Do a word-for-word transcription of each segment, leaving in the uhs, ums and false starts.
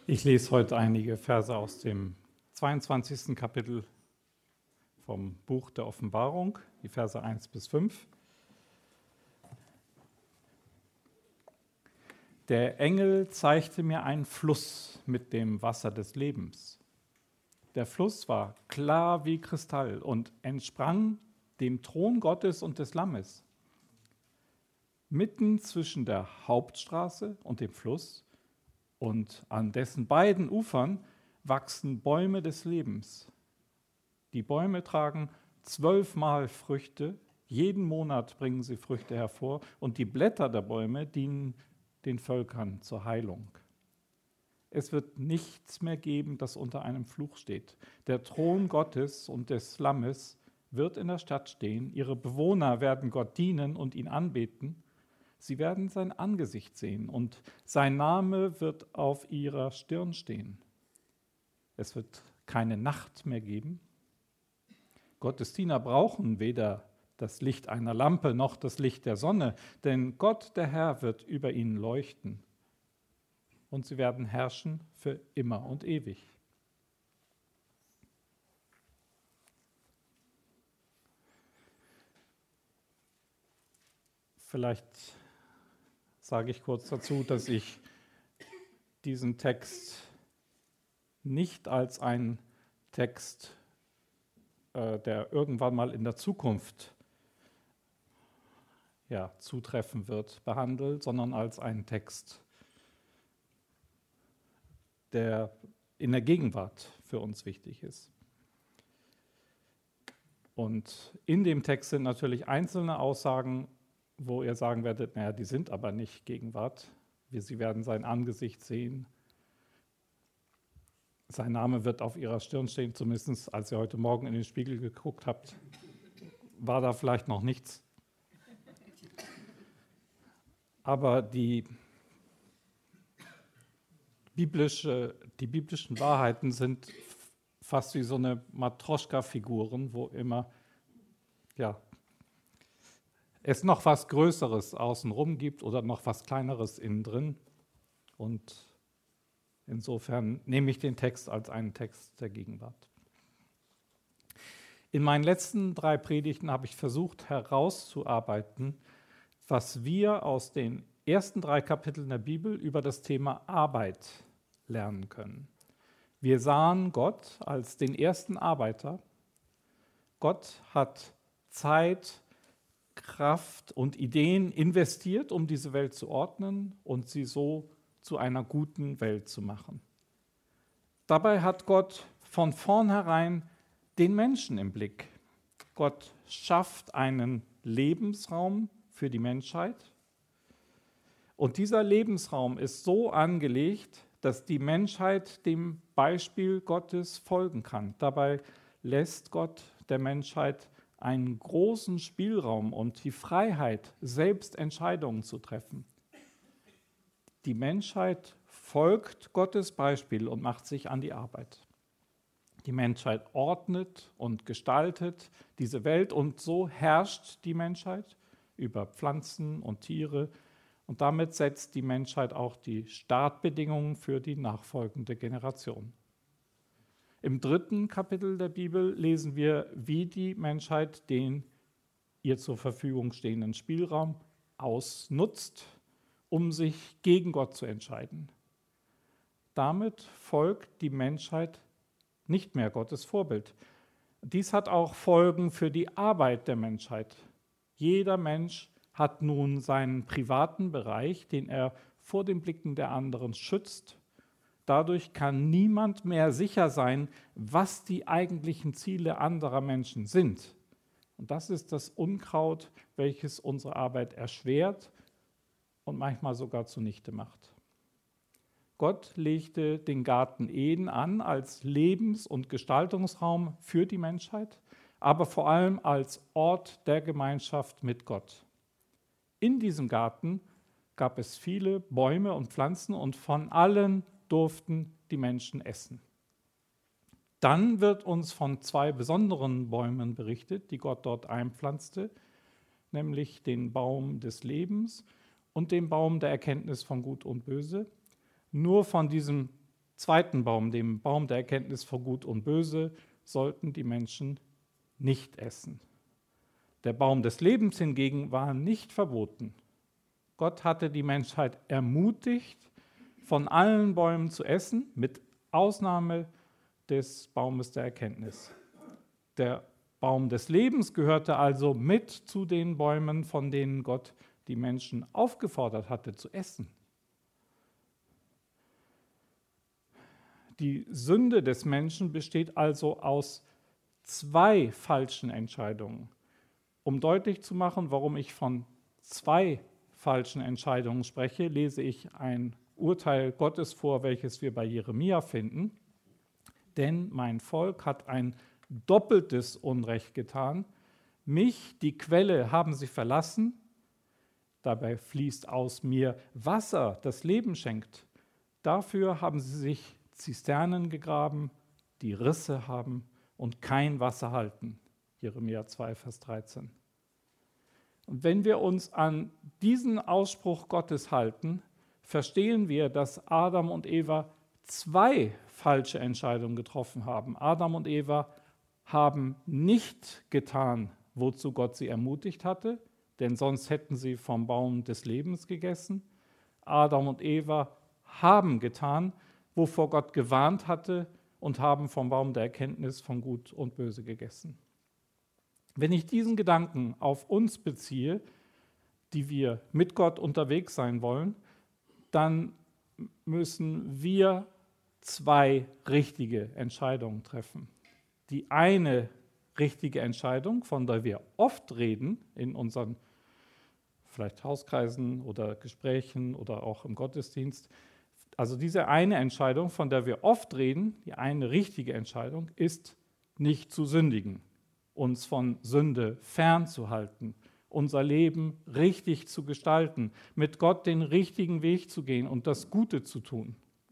Ich lese heute einige Verse aus dem zweiundzwanzigsten Kapitel vom Buch der Offenbarung, die Verse eins bis fünf. Der Engel zeigte mir einen Fluss mit dem Wasser des Lebens. Der Fluss war klar wie Kristall und entsprang dem Thron Gottes und des Lammes. Mitten zwischen der Hauptstraße und dem Fluss und an dessen beiden Ufern wachsen Bäume des Lebens. Die Bäume tragen zwölfmal Früchte, jeden Monat bringen sie Früchte hervor und die Blätter der Bäume dienen den Völkern zur Heilung. Es wird nichts mehr geben, das unter einem Fluch steht. Der Thron Gottes und des Lammes wird in der Stadt stehen. Ihre Bewohner werden Gott dienen und ihn anbeten. Sie werden sein Angesicht sehen und sein Name wird auf ihrer Stirn stehen. Es wird keine Nacht mehr geben. Gottes Diener brauchen weder das Licht einer Lampe noch das Licht der Sonne, denn Gott, der Herr, wird über ihnen leuchten. Und sie werden herrschen für immer und ewig. Vielleicht sage ich kurz dazu, dass ich diesen Text nicht als einen Text, äh, der irgendwann mal in der Zukunft ja, zutreffen wird, behandle, sondern als einen Text, der in der Gegenwart für uns wichtig ist. Und in dem Text sind natürlich einzelne Aussagen, wo ihr sagen werdet, naja, die sind aber nicht Gegenwart. Sie werden sein Angesicht sehen. Sein Name wird auf ihrer Stirn stehen, zumindest als ihr heute Morgen in den Spiegel geguckt habt, war da vielleicht noch nichts. Aber die, biblische, die biblischen Wahrheiten sind fast wie so eine Matroschka-Figuren, wo immer ja, es noch was Größeres außenrum gibt oder noch was Kleineres innen drin. Und insofern nehme ich den Text als einen Text der Gegenwart. In meinen letzten drei Predigten habe ich versucht herauszuarbeiten, was wir aus den ersten drei Kapiteln der Bibel über das Thema Arbeit lernen können. Wir sahen Gott als den ersten Arbeiter. Gott hat Zeit, Kraft und Ideen investiert, um diese Welt zu ordnen und sie so zu einer guten Welt zu machen. Dabei hat Gott von vornherein den Menschen im Blick. Gott schafft einen Lebensraum für die Menschheit und dieser Lebensraum ist so angelegt, dass die Menschheit dem Beispiel Gottes folgen kann. Dabei lässt Gott der Menschheit einen großen Spielraum und die Freiheit, selbst Entscheidungen zu treffen. Die Menschheit folgt Gottes Beispiel und macht sich an die Arbeit. Die Menschheit ordnet und gestaltet diese Welt und so herrscht die Menschheit über Pflanzen und Tiere und damit setzt die Menschheit auch die Startbedingungen für die nachfolgende Generation. Im dritten Kapitel der Bibel lesen wir, wie die Menschheit den ihr zur Verfügung stehenden Spielraum ausnutzt, um sich gegen Gott zu entscheiden. Damit folgt die Menschheit nicht mehr Gottes Vorbild. Dies hat auch Folgen für die Arbeit der Menschheit. Jeder Mensch hat nun seinen privaten Bereich, den er vor den Blicken der anderen schützt. Dadurch kann niemand mehr sicher sein, was die eigentlichen Ziele anderer Menschen sind. Und das ist das Unkraut, welches unsere Arbeit erschwert und manchmal sogar zunichte macht. Gott legte den Garten Eden an als Lebens- und Gestaltungsraum für die Menschheit, aber vor allem als Ort der Gemeinschaft mit Gott. In diesem Garten gab es viele Bäume und Pflanzen und von allen durften die Menschen essen. Dann wird uns von zwei besonderen Bäumen berichtet, die Gott dort einpflanzte, nämlich den Baum des Lebens und den Baum der Erkenntnis von Gut und Böse. Nur von diesem zweiten Baum, dem Baum der Erkenntnis von Gut und Böse, sollten die Menschen nicht essen. Der Baum des Lebens hingegen war nicht verboten. Gott hatte die Menschheit ermutigt, von allen Bäumen zu essen, mit Ausnahme des Baumes der Erkenntnis. Der Baum des Lebens gehörte also mit zu den Bäumen, von denen Gott die Menschen aufgefordert hatte zu essen. Die Sünde des Menschen besteht also aus zwei falschen Entscheidungen. Um deutlich zu machen, warum ich von zwei falschen Entscheidungen spreche, lese ich ein Urteil Gottes vor, welches wir bei Jeremia finden. Denn mein Volk hat ein doppeltes Unrecht getan. Mich, die Quelle, haben sie verlassen. Dabei fließt aus mir Wasser, das Leben schenkt. Dafür haben sie sich Zisternen gegraben, die Risse haben und kein Wasser halten. Jeremia zwei, Vers dreizehn. Und wenn wir uns an diesen Ausspruch Gottes halten, verstehen wir, dass Adam und Eva zwei falsche Entscheidungen getroffen haben. Adam und Eva haben nicht getan, wozu Gott sie ermutigt hatte, denn sonst hätten sie vom Baum des Lebens gegessen. Adam und Eva haben getan, wovor Gott gewarnt hatte, und haben vom Baum der Erkenntnis von Gut und Böse gegessen. Wenn ich diesen Gedanken auf uns beziehe, die wir mit Gott unterwegs sein wollen, dann müssen wir zwei richtige Entscheidungen treffen. Die eine richtige Entscheidung, von der wir oft reden in unseren vielleicht Hauskreisen oder Gesprächen oder auch im Gottesdienst, also diese eine Entscheidung, von der wir oft reden, die eine richtige Entscheidung, ist nicht zu sündigen, uns von Sünde fernzuhalten, unser Leben richtig zu gestalten, mit Gott den richtigen Weg zu gehen und das Gute zu tun.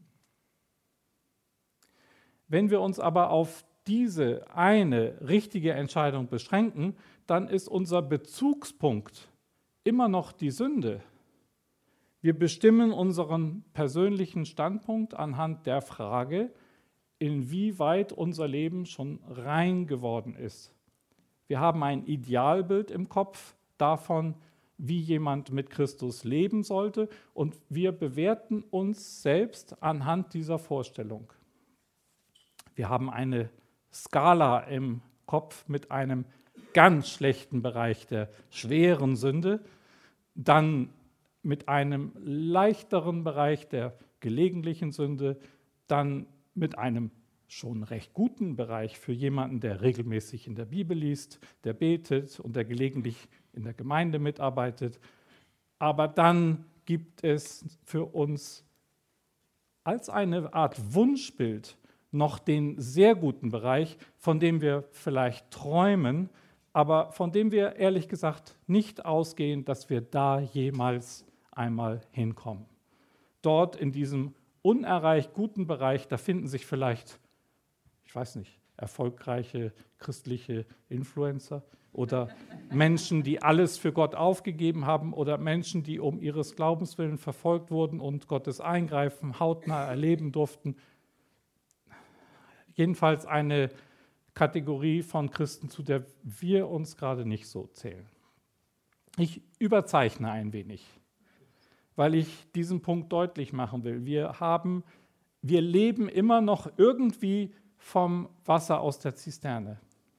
Wenn wir uns aber auf diese eine richtige Entscheidung beschränken, dann ist unser Bezugspunkt immer noch die Sünde. Wir bestimmen unseren persönlichen Standpunkt anhand der Frage, inwieweit unser Leben schon rein geworden ist. Wir haben ein Idealbild im Kopf davon, wie jemand mit Christus leben sollte, und wir bewerten uns selbst anhand dieser Vorstellung. Wir haben eine Skala im Kopf mit einem ganz schlechten Bereich der schweren Sünde, dann mit einem leichteren Bereich der gelegentlichen Sünde, dann mit einem schon recht guten Bereich für jemanden, der regelmäßig in der Bibel liest, der betet und der gelegentlich in der Gemeinde mitarbeitet. Aber dann gibt es für uns als eine Art Wunschbild noch den sehr guten Bereich, von dem wir vielleicht träumen, aber von dem wir ehrlich gesagt nicht ausgehen, dass wir da jemals einmal hinkommen. Dort in diesem unerreicht guten Bereich, da finden sich vielleicht, ich weiß nicht, erfolgreiche christliche Influencer oder Menschen, die alles für Gott aufgegeben haben, oder Menschen, die um ihres Glaubens willen verfolgt wurden und Gottes Eingreifen hautnah erleben durften. Jedenfalls eine Kategorie von Christen, zu der wir uns gerade nicht so zählen. Ich überzeichne ein wenig, weil ich diesen Punkt deutlich machen will. Wir haben, wir leben immer noch irgendwie vom Wasser aus der Zisterne.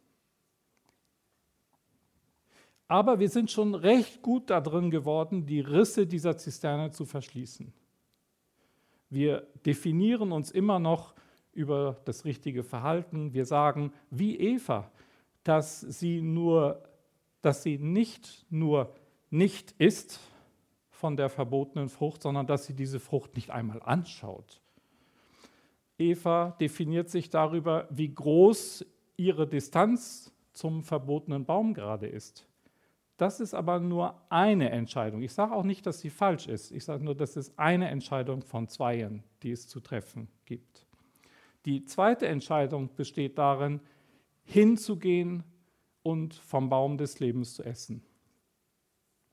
Aber wir sind schon recht gut darin geworden, die Risse dieser Zisterne zu verschließen. Wir definieren uns immer noch über das richtige Verhalten. Wir sagen, wie Eva, dass sie, nur, dass sie nicht nur nicht isst von der verbotenen Frucht, sondern dass sie diese Frucht nicht einmal anschaut. Eva definiert sich darüber, wie groß ihre Distanz zum verbotenen Baum gerade ist. Das ist aber nur eine Entscheidung. Ich sage auch nicht, dass sie falsch ist. Ich sage nur, das ist eine Entscheidung von zweien, die es zu treffen gibt. Die zweite Entscheidung besteht darin, hinzugehen und vom Baum des Lebens zu essen.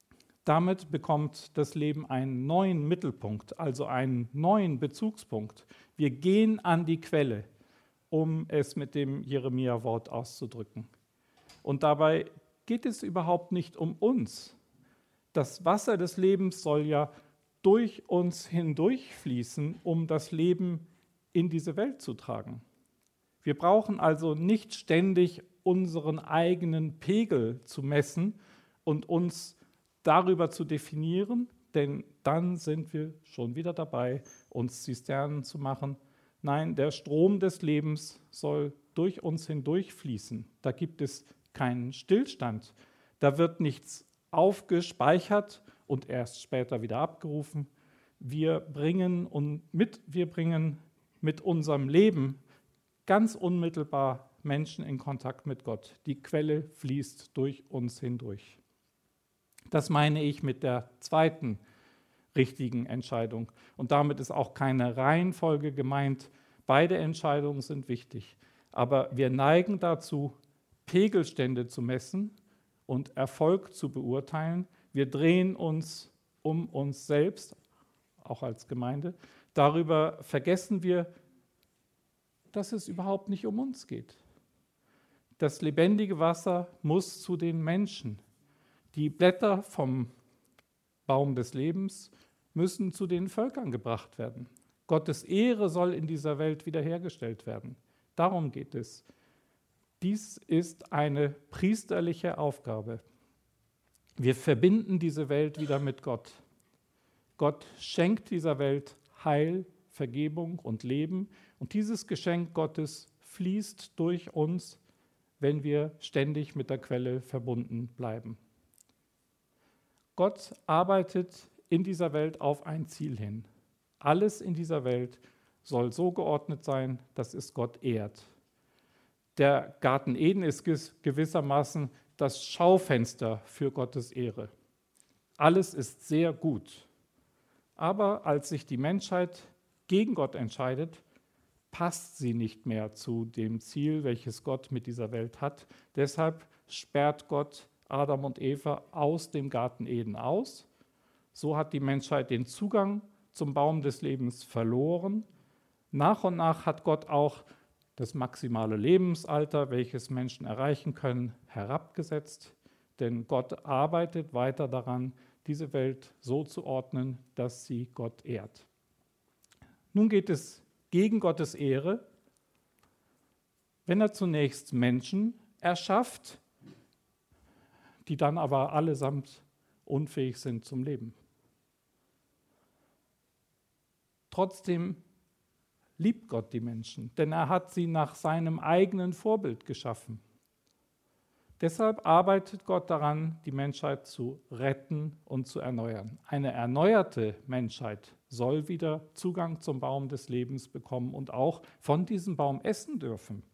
Damit bekommt das Leben einen neuen Mittelpunkt, also einen neuen Bezugspunkt. Wir gehen an die Quelle, um es mit dem Jeremia-Wort auszudrücken. Und dabei geht es überhaupt nicht um uns. Das Wasser des Lebens soll ja durch uns hindurchfließen, um das Leben in diese Welt zu tragen. Wir brauchen also nicht ständig unseren eigenen Pegel zu messen und uns darüber zu definieren, denn dann sind wir schon wieder dabei, uns Zisternen zu machen. Nein, der Strom des Lebens soll durch uns hindurchfließen. Da gibt es keinen Stillstand. Da wird nichts aufgespeichert und erst später wieder abgerufen. Wir bringen, und mit, wir bringen mit unserem Leben ganz unmittelbar Menschen in Kontakt mit Gott. Die Quelle fließt durch uns hindurch. Das meine ich mit der zweiten richtigen Entscheidung. Und damit ist auch keine Reihenfolge gemeint. Beide Entscheidungen sind wichtig. Aber wir neigen dazu, Pegelstände zu messen und Erfolg zu beurteilen. Wir drehen uns um uns selbst, auch als Gemeinde. Darüber vergessen wir, dass es überhaupt nicht um uns geht. Das lebendige Wasser muss zu den Menschen. Die Blätter vom Baum des Lebens müssen zu den Völkern gebracht werden. Gottes Ehre soll in dieser Welt wiederhergestellt werden. Darum geht es. Dies ist eine priesterliche Aufgabe. Wir verbinden diese Welt wieder mit Gott. Gott schenkt dieser Welt Heil, Vergebung und Leben. Und dieses Geschenk Gottes fließt durch uns, wenn wir ständig mit der Quelle verbunden bleiben. Gott arbeitet in dieser Welt auf ein Ziel hin. Alles in dieser Welt soll so geordnet sein, dass es Gott ehrt. Der Garten Eden ist gewissermaßen das Schaufenster für Gottes Ehre. Alles ist sehr gut. Aber als sich die Menschheit gegen Gott entscheidet, passt sie nicht mehr zu dem Ziel, welches Gott mit dieser Welt hat. Deshalb sperrt Gott Adam und Eva aus dem Garten Eden aus. So hat die Menschheit den Zugang zum Baum des Lebens verloren. Nach und nach hat Gott auch das maximale Lebensalter, welches Menschen erreichen können, herabgesetzt. Denn Gott arbeitet weiter daran, diese Welt so zu ordnen, dass sie Gott ehrt. Nun geht es gegen Gottes Ehre, wenn er zunächst Menschen erschafft, die dann aber allesamt unfähig sind zum Leben. Trotzdem liebt Gott die Menschen, denn er hat sie nach seinem eigenen Vorbild geschaffen. Deshalb arbeitet Gott daran, die Menschheit zu retten und zu erneuern. Eine erneuerte Menschheit soll wieder Zugang zum Baum des Lebens bekommen und auch von diesem Baum essen dürfen.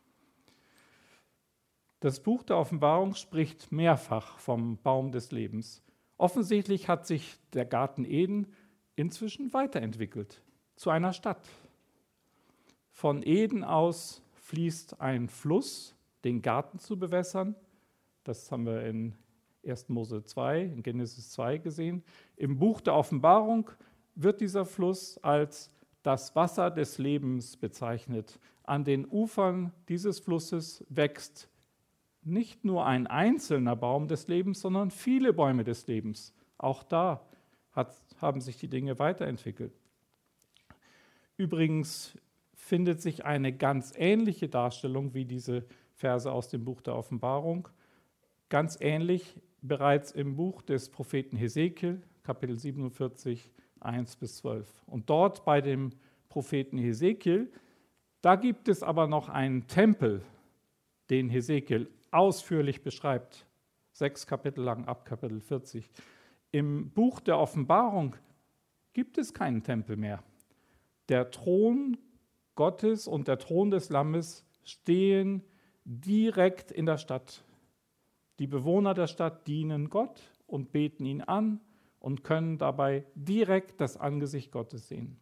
Das Buch der Offenbarung spricht mehrfach vom Baum des Lebens. Offensichtlich hat sich der Garten Eden inzwischen weiterentwickelt zu einer Stadt. Von Eden aus fließt ein Fluss, den Garten zu bewässern. Das haben wir in erster Mose zwei, in Genesis zwei gesehen. Im Buch der Offenbarung wird dieser Fluss als das Wasser des Lebens bezeichnet. An den Ufern dieses Flusses wächst nicht nur ein einzelner Baum des Lebens, sondern viele Bäume des Lebens. Auch da hat, haben sich die Dinge weiterentwickelt. Übrigens findet sich eine ganz ähnliche Darstellung wie diese Verse aus dem Buch der Offenbarung, ganz ähnlich bereits im Buch des Propheten Hesekiel, Kapitel siebenundvierzig, eins bis zwölf. Und dort bei dem Propheten Hesekiel, da gibt es aber noch einen Tempel, den Hesekiel ausführlich beschreibt, sechs Kapitel lang, ab Kapitel vierzig. Im Buch der Offenbarung gibt es keinen Tempel mehr. Der Thron Gottes und der Thron des Lammes stehen direkt in der Stadt. Die Bewohner der Stadt dienen Gott und beten ihn an und können dabei direkt das Angesicht Gottes sehen.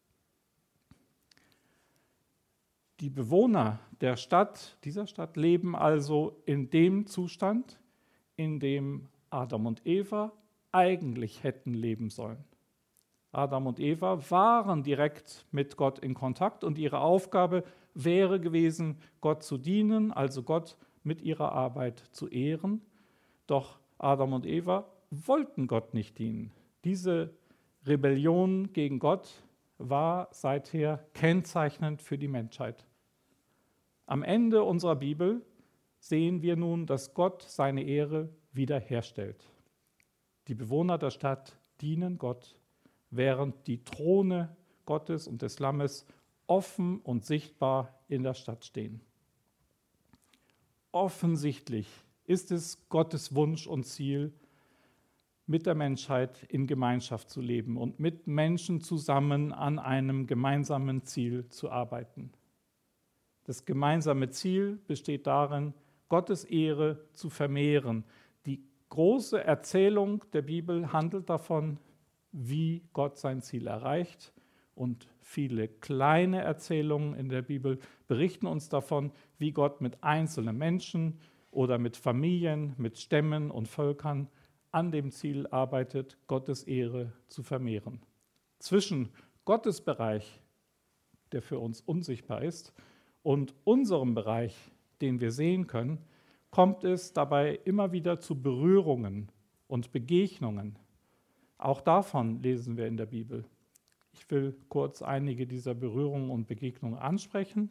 Die Bewohner der Stadt, dieser Stadt, leben also in dem Zustand, in dem Adam und Eva eigentlich hätten leben sollen. Adam und Eva waren direkt mit Gott in Kontakt und ihre Aufgabe wäre gewesen, Gott zu dienen, also Gott mit ihrer Arbeit zu ehren. Doch Adam und Eva wollten Gott nicht dienen. Diese Rebellion gegen Gott war seither kennzeichnend für die Menschheit. Am Ende unserer Bibel sehen wir nun, dass Gott seine Ehre wiederherstellt. Die Bewohner der Stadt dienen Gott, während die Throne Gottes und des Lammes offen und sichtbar in der Stadt stehen. Offensichtlich ist es Gottes Wunsch und Ziel, mit der Menschheit in Gemeinschaft zu leben und mit Menschen zusammen an einem gemeinsamen Ziel zu arbeiten. Das gemeinsame Ziel besteht darin, Gottes Ehre zu vermehren. Die große Erzählung der Bibel handelt davon, wie Gott sein Ziel erreicht. Und viele kleine Erzählungen in der Bibel berichten uns davon, wie Gott mit einzelnen Menschen oder mit Familien, mit Stämmen und Völkern an dem Ziel arbeitet, Gottes Ehre zu vermehren. Zwischen Gottes Bereich, der für uns unsichtbar ist, und unserem Bereich, den wir sehen können, kommt es dabei immer wieder zu Berührungen und Begegnungen. Auch davon lesen wir in der Bibel. Ich will kurz einige dieser Berührungen und Begegnungen ansprechen.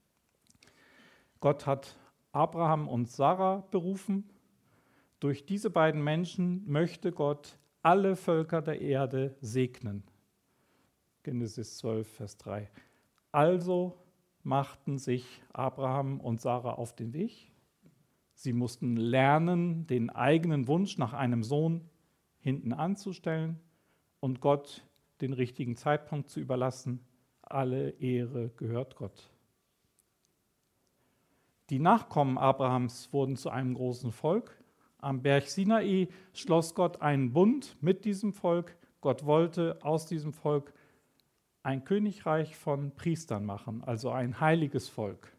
Gott hat Abraham und Sarah berufen. Durch diese beiden Menschen möchte Gott alle Völker der Erde segnen. Genesis zwölf, Vers drei. Also machten sich Abraham und Sarah auf den Weg. Sie mussten lernen, den eigenen Wunsch nach einem Sohn hinten anzustellen und Gott den richtigen Zeitpunkt zu überlassen. Alle Ehre gehört Gott. Die Nachkommen Abrahams wurden zu einem großen Volk. Am Berg Sinai schloss Gott einen Bund mit diesem Volk. Gott wollte aus diesem Volk ein Königreich von Priestern machen, also ein heiliges Volk.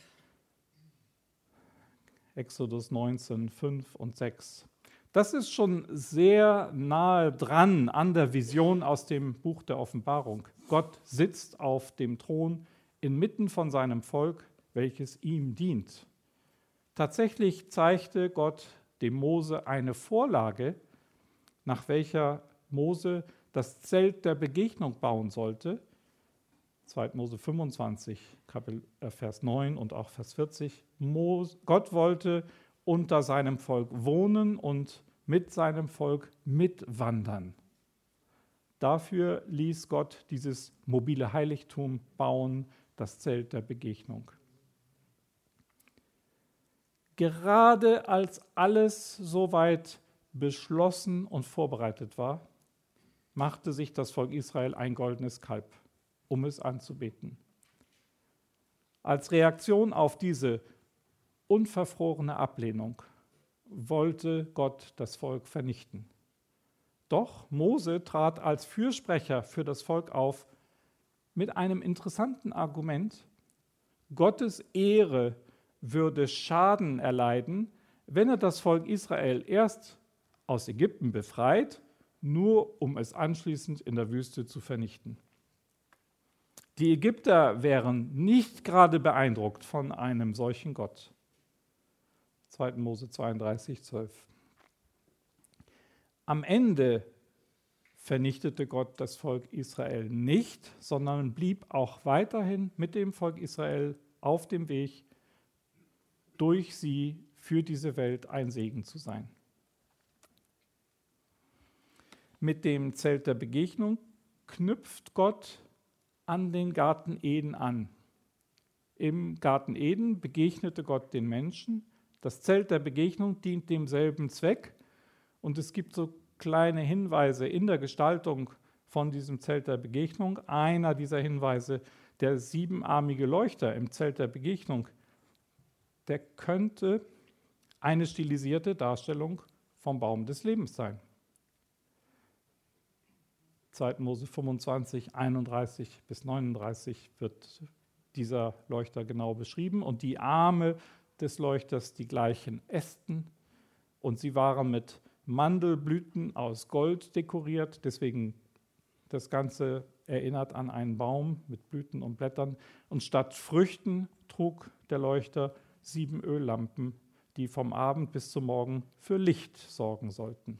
Exodus neunzehn, fünf und sechs. Das ist schon sehr nahe dran an der Vision aus dem Buch der Offenbarung. Gott sitzt auf dem Thron inmitten von seinem Volk, welches ihm dient. Tatsächlich zeigte Gott dem Mose eine Vorlage, nach welcher Mose das Zelt der Begegnung bauen sollte. zweiter Mose fünfundzwanzig, Kapitel, äh, Vers neun und auch Vers vierzig. Mose, Gott wollte unter seinem Volk wohnen und mit seinem Volk mitwandern. Dafür ließ Gott dieses mobile Heiligtum bauen, das Zelt der Begegnung. Gerade als alles soweit beschlossen und vorbereitet war, machte sich das Volk Israel ein goldenes Kalb, um es anzubeten. Als Reaktion auf diese unverfrorene Ablehnung wollte Gott das Volk vernichten. Doch Mose trat als Fürsprecher für das Volk auf mit einem interessanten Argument: Gottes Ehre würde Schaden erleiden, wenn er das Volk Israel erst aus Ägypten befreit, nur um es anschließend in der Wüste zu vernichten. Die Ägypter wären nicht gerade beeindruckt von einem solchen Gott. zweiter Mose zweiunddreißig, zwölf. Am Ende vernichtete Gott das Volk Israel nicht, sondern blieb auch weiterhin mit dem Volk Israel auf dem Weg, durch sie für diese Welt ein Segen zu sein. Mit dem Zelt der Begegnung knüpft Gott an den Garten Eden an. Im Garten Eden begegnete Gott den Menschen. Das Zelt der Begegnung dient demselben Zweck und es gibt so kleine Hinweise in der Gestaltung von diesem Zelt der Begegnung. Einer dieser Hinweise, der siebenarmige Leuchter im Zelt der Begegnung, der könnte eine stilisierte Darstellung vom Baum des Lebens sein. zweiter Mose fünfundzwanzig, einunddreißig bis neununddreißig wird dieser Leuchter genau beschrieben und die Arme des Leuchters die gleichen Ästen und sie waren mit Mandelblüten aus Gold dekoriert, deswegen das Ganze erinnert an einen Baum mit Blüten und Blättern. Und statt Früchten trug der Leuchter sieben Öllampen, die vom Abend bis zum Morgen für Licht sorgen sollten.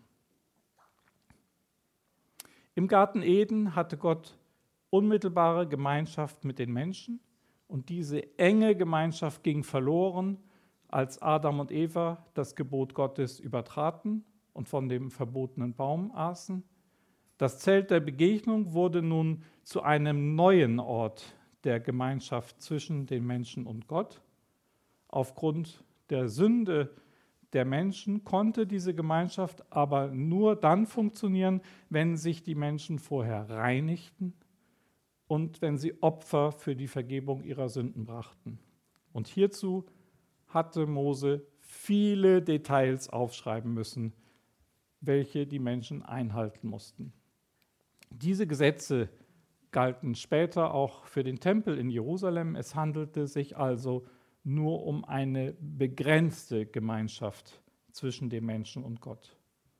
Im Garten Eden hatte Gott unmittelbare Gemeinschaft mit den Menschen und diese enge Gemeinschaft ging verloren, als Adam und Eva das Gebot Gottes übertraten und von dem verbotenen Baum aßen. Das Zelt der Begegnung wurde nun zu einem neuen Ort der Gemeinschaft zwischen den Menschen und Gott. Aufgrund der Sünde der Menschen konnte diese Gemeinschaft aber nur dann funktionieren, wenn sich die Menschen vorher reinigten und wenn sie Opfer für die Vergebung ihrer Sünden brachten. Und hierzu hatte Mose viele Details aufschreiben müssen, welche die Menschen einhalten mussten. Diese Gesetze galten später auch für den Tempel in Jerusalem. Es handelte sich also nur um eine begrenzte Gemeinschaft zwischen dem Menschen und Gott.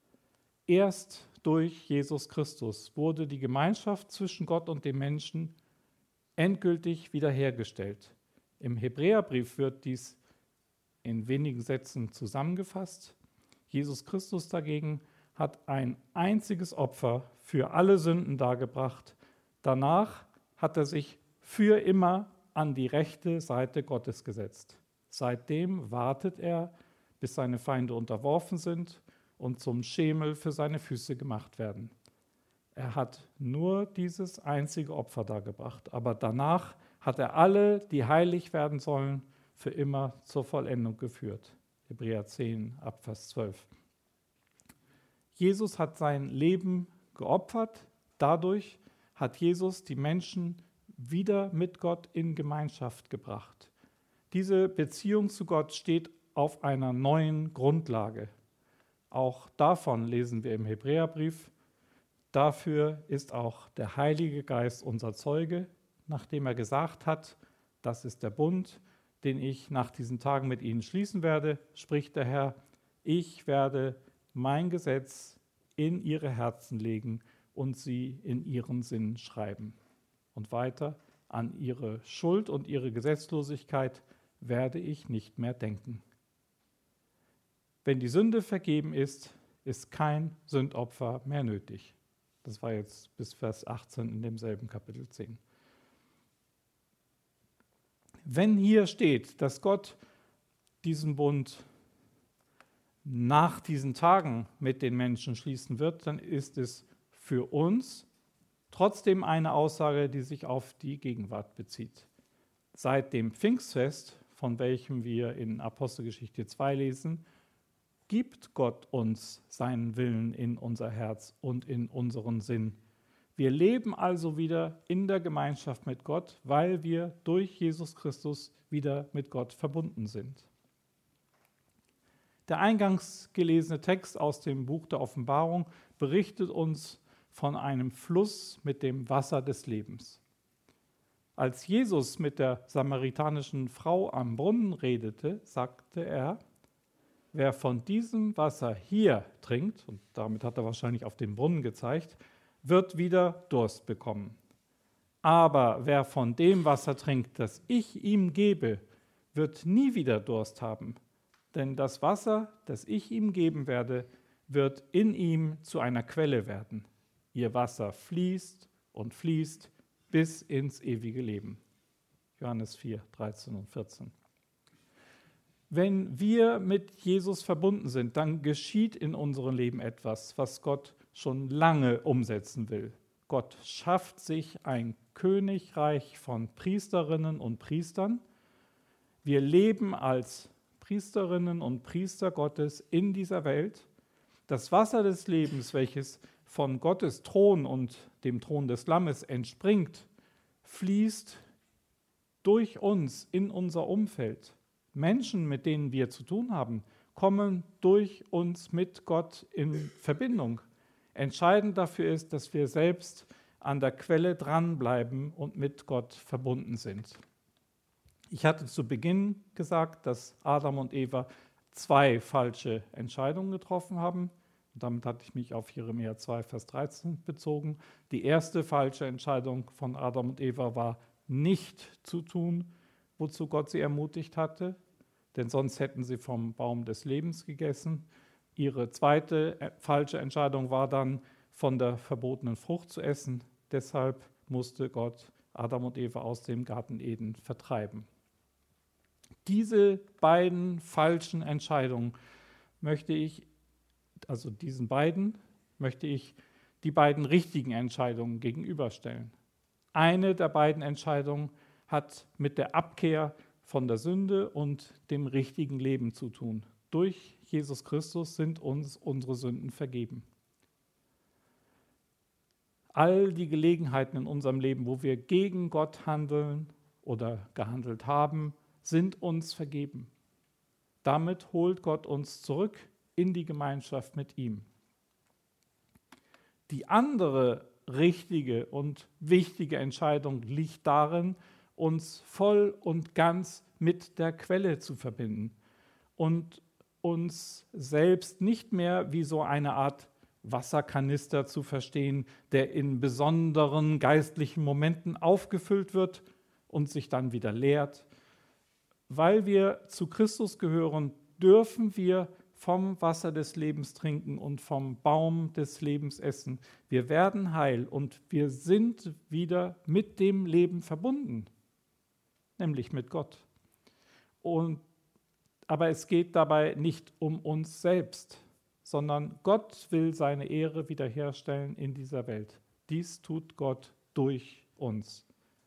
Erst durch Jesus Christus wurde die Gemeinschaft zwischen Gott und dem Menschen endgültig wiederhergestellt. Im Hebräerbrief wird dies in wenigen Sätzen zusammengefasst. Jesus Christus dagegen hat ein einziges Opfer für alle Sünden dargebracht. Danach hat er sich für immer an die rechte Seite Gottes gesetzt. Seitdem wartet er, bis seine Feinde unterworfen sind und zum Schemel für seine Füße gemacht werden. Er hat nur dieses einzige Opfer dargebracht, aber danach hat er alle, die heilig werden sollen, für immer zur Vollendung geführt. Hebräer zehn, Abvers zwölf. Jesus hat sein Leben geopfert. Dadurch hat Jesus die Menschen wieder mit Gott in Gemeinschaft gebracht. Diese Beziehung zu Gott steht auf einer neuen Grundlage. Auch davon lesen wir im Hebräerbrief. Dafür ist auch der Heilige Geist unser Zeuge, nachdem er gesagt hat, das ist der Bund, den ich nach diesen Tagen mit ihnen schließen werde, spricht der Herr, ich werde mein Gesetz in ihre Herzen legen und sie in ihren Sinn schreiben. Und weiter, an ihre Schuld und ihre Gesetzlosigkeit werde ich nicht mehr denken. Wenn die Sünde vergeben ist, ist kein Sündopfer mehr nötig. Das war jetzt bis Vers achtzehn in demselben Kapitel zehn. Wenn hier steht, dass Gott diesen Bund nach diesen Tagen mit den Menschen schließen wird, dann ist es für uns trotzdem eine Aussage, die sich auf die Gegenwart bezieht. Seit dem Pfingstfest, von welchem wir in Apostelgeschichte zwei lesen, gibt Gott uns seinen Willen in unser Herz und in unseren Sinn. Wir leben also wieder in der Gemeinschaft mit Gott, weil wir durch Jesus Christus wieder mit Gott verbunden sind. Der eingangs gelesene Text aus dem Buch der Offenbarung berichtet uns von einem Fluss mit dem Wasser des Lebens. Als Jesus mit der samaritanischen Frau am Brunnen redete, sagte er, wer von diesem Wasser hier trinkt, und damit hat er wahrscheinlich auf den Brunnen gezeigt, wird wieder Durst bekommen. Aber wer von dem Wasser trinkt, das ich ihm gebe, wird nie wieder Durst haben. Denn das Wasser, das ich ihm geben werde, wird in ihm zu einer Quelle werden. Ihr Wasser fließt und fließt bis ins ewige Leben. Johannes vier, dreizehn und vierzehn. Wenn wir mit Jesus verbunden sind, dann geschieht in unserem Leben etwas, was Gott schon lange umsetzen will. Gott schafft sich ein Königreich von Priesterinnen und Priestern. Wir leben als Priesterinnen und Priester Gottes in dieser Welt. Das Wasser des Lebens, welches von Gottes Thron und dem Thron des Lammes entspringt, fließt durch uns in unser Umfeld. Menschen, mit denen wir zu tun haben, kommen durch uns mit Gott in Verbindung. Entscheidend dafür ist, dass wir selbst an der Quelle dranbleiben und mit Gott verbunden sind. Ich hatte zu Beginn gesagt, dass Adam und Eva zwei falsche Entscheidungen getroffen haben. Und damit hatte ich mich auf Jeremia zwei, Vers dreizehn bezogen. Die erste falsche Entscheidung von Adam und Eva war, nicht zu tun, wozu Gott sie ermutigt hatte, denn sonst hätten sie vom Baum des Lebens gegessen. Ihre zweite äh, falsche Entscheidung war dann, von der verbotenen Frucht zu essen. Deshalb musste Gott Adam und Eva aus dem Garten Eden vertreiben. Diese beiden falschen Entscheidungen möchte ich, also diesen beiden, möchte ich die beiden richtigen Entscheidungen gegenüberstellen. Eine der beiden Entscheidungen hat mit der Abkehr von der Sünde und dem richtigen Leben zu tun. Durch Jesus Christus sind uns unsere Sünden vergeben. All die Gelegenheiten in unserem Leben, wo wir gegen Gott handeln oder gehandelt haben, sind uns vergeben. Damit holt Gott uns zurück in die Gemeinschaft mit ihm. Die andere richtige und wichtige Entscheidung liegt darin, uns voll und ganz mit der Quelle zu verbinden und uns selbst nicht mehr wie so eine Art Wasserkanister zu verstehen, der in besonderen geistlichen Momenten aufgefüllt wird und sich dann wieder leert. Weil wir zu Christus gehören, dürfen wir vom Wasser des Lebens trinken und vom Baum des Lebens essen. Wir werden heil und wir sind wieder mit dem Leben verbunden, nämlich mit Gott. Und, aber es geht dabei nicht um uns selbst, sondern Gott will seine Ehre wiederherstellen in dieser Welt. Dies tut Gott durch uns.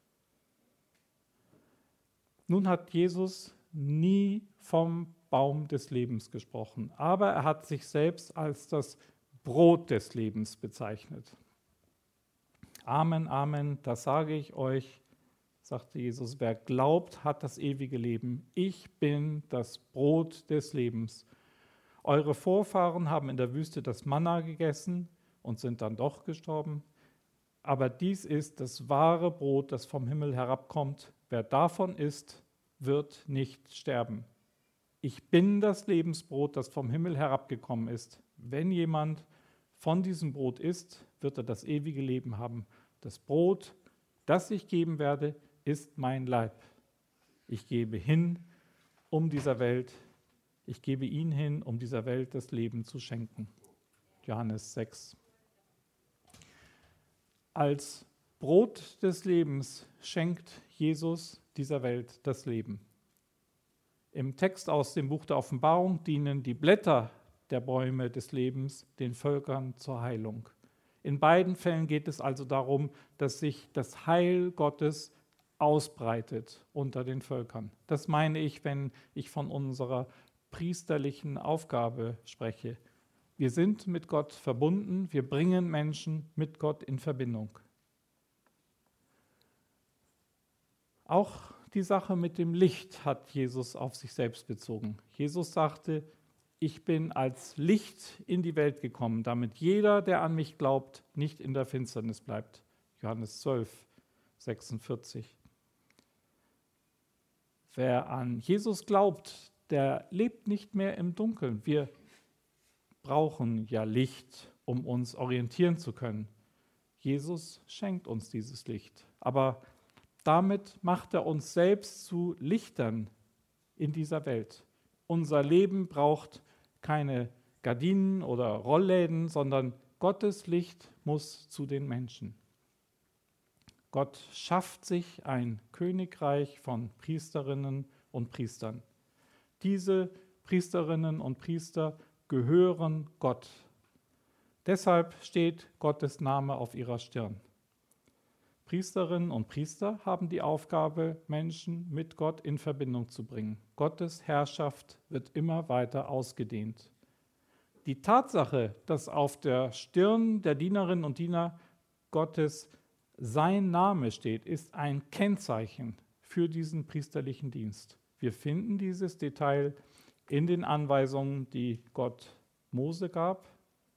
Nun hat Jesus nie vom Baum des Lebens gesprochen, aber er hat sich selbst als das Brot des Lebens bezeichnet. Amen, Amen, das sage ich euch, sagte Jesus, wer glaubt, hat das ewige Leben. Ich bin das Brot des Lebens. Eure Vorfahren haben in der Wüste das Manna gegessen und sind dann doch gestorben. Aber dies ist das wahre Brot, das vom Himmel herabkommt. Wer davon isst, wird nicht sterben. Ich bin das Lebensbrot, das vom Himmel herabgekommen ist. Wenn jemand von diesem Brot isst, wird er das ewige Leben haben. Das Brot, das ich geben werde, ist mein Leib. Ich gebe hin, um dieser Welt, ich gebe ihn hin, um dieser Welt das Leben zu schenken. Johannes sechs. Als Brot des Lebens schenkt Jesus dieser Welt das Leben. Im Text aus dem Buch der Offenbarung dienen die Blätter der Bäume des Lebens den Völkern zur Heilung. In beiden Fällen geht es also darum, dass sich das Heil Gottes ausbreitet unter den Völkern. Das meine ich, wenn ich von unserer priesterlichen Aufgabe spreche. Wir sind mit Gott verbunden, wir bringen Menschen mit Gott in Verbindung. Auch die Sache mit dem Licht hat Jesus auf sich selbst bezogen. Jesus sagte, ich bin als Licht in die Welt gekommen, damit jeder, der an mich glaubt, nicht in der Finsternis bleibt. Johannes zwölf, sechsundvierzig. Wer an Jesus glaubt, der lebt nicht mehr im Dunkeln. Wir brauchen ja Licht, um uns orientieren zu können. Jesus schenkt uns dieses Licht. Aber damit macht er uns selbst zu Lichtern in dieser Welt. Unser Leben braucht keine Gardinen oder Rollläden, sondern Gottes Licht muss zu den Menschen. Gott schafft sich ein Königreich von Priesterinnen und Priestern. Diese Priesterinnen und Priester gehören Gott. Deshalb steht Gottes Name auf ihrer Stirn. Priesterinnen und Priester haben die Aufgabe, Menschen mit Gott in Verbindung zu bringen. Gottes Herrschaft wird immer weiter ausgedehnt. Die Tatsache, dass auf der Stirn der Dienerinnen und Diener Gottes sein Name steht, ist ein Kennzeichen für diesen priesterlichen Dienst. Wir finden dieses Detail in den Anweisungen, die Gott Mose gab.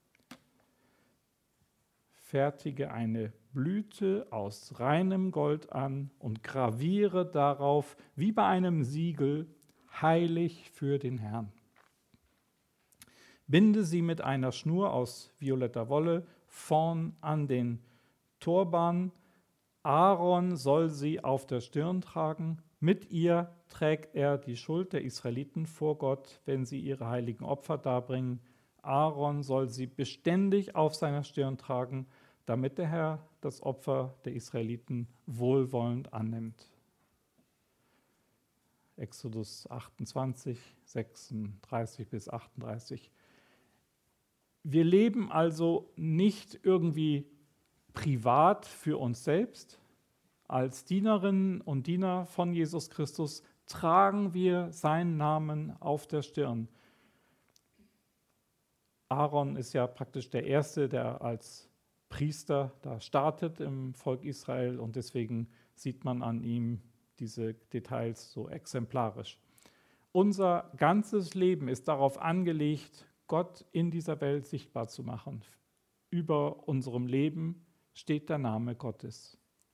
Fertige eine Blüte aus reinem Gold an und graviere darauf, wie bei einem Siegel, heilig für den Herrn. Binde sie mit einer Schnur aus violetter Wolle vorn an den Turban. Aaron soll sie auf der Stirn tragen. Mit ihr trägt er die Schuld der Israeliten vor Gott, wenn sie ihre heiligen Opfer darbringen. Aaron soll sie beständig auf seiner Stirn tragen, damit der Herr das Opfer der Israeliten wohlwollend annimmt. Exodus achtundzwanzig, sechsunddreißig bis achtunddreißig. Wir leben also nicht irgendwie privat für uns selbst. Als Dienerinnen und Diener von Jesus Christus tragen wir seinen Namen auf der Stirn. Aaron ist ja praktisch der Erste, der als Priester da startet im Volk Israel und deswegen sieht man an ihm diese Details so exemplarisch. Unser ganzes Leben ist darauf angelegt, Gott in dieser Welt sichtbar zu machen. Über unserem Leben steht der Name Gottes.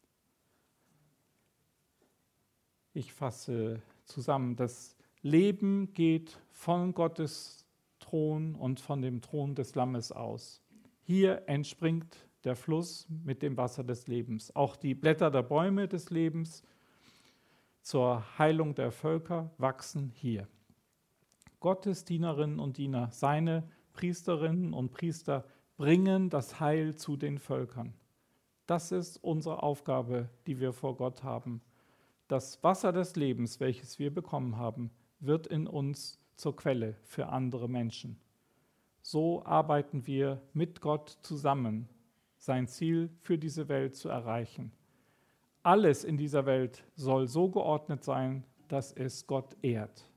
Ich fasse zusammen, das Leben geht von Gottes Thron und von dem Thron des Lammes aus. Hier entspringt der Fluss mit dem Wasser des Lebens. Auch die Blätter der Bäume des Lebens zur Heilung der Völker wachsen hier. Gottes Dienerinnen und Diener, seine Priesterinnen und Priester bringen das Heil zu den Völkern. Das ist unsere Aufgabe, die wir vor Gott haben. Das Wasser des Lebens, welches wir bekommen haben, wird in uns zur Quelle für andere Menschen. So arbeiten wir mit Gott zusammen, sein Ziel für diese Welt zu erreichen. Alles in dieser Welt soll so geordnet sein, dass es Gott ehrt.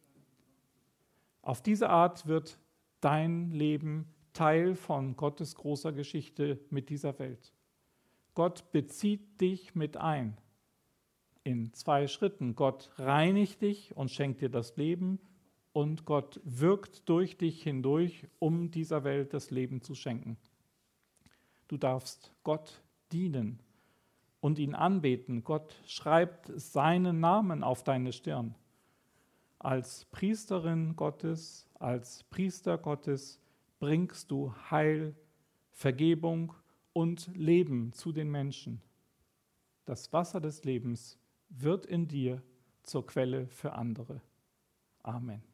Auf diese Art wird dein Leben Teil von Gottes großer Geschichte mit dieser Welt. Gott bezieht dich mit ein. In zwei Schritten. Gott reinigt dich und schenkt dir das Leben und Gott wirkt durch dich hindurch, um dieser Welt das Leben zu schenken. Du darfst Gott dienen und ihn anbeten. Gott schreibt seinen Namen auf deine Stirn. Als Priesterin Gottes, als Priester Gottes bringst du Heil, Vergebung und Leben zu den Menschen. Das Wasser des Lebens wird in dir zur Quelle für andere. Amen.